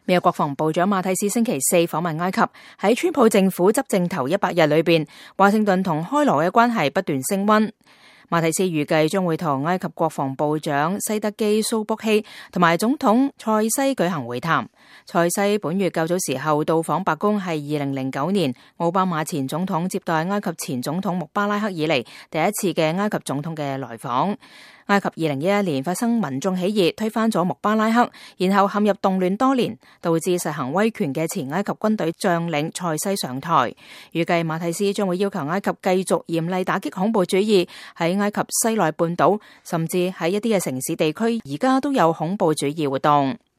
美國國防部長馬蒂斯星期四訪問埃及，喺川普政府執政頭100日裏邊，華盛頓同開羅嘅關係不斷升溫。馬蒂斯預計將會同埃及國防部長西德基蘇卜希同埋總統塞西舉行會談。塞西本月較早時候到訪白宮，係2009年奧巴馬前總統接待埃及前總統穆巴拉克以嚟第一次嘅埃及總統嘅來訪。埃及2011年發生民眾起義，推翻咗穆巴拉克，然後陷入動亂多年，導致實行威權嘅前埃及軍隊將領塞西上台。預計馬蒂斯將會要求埃及繼續嚴厲打擊恐怖主義，喺埃及西奈半島甚至喺一啲嘅城市地區，而家都有恐怖主義活動。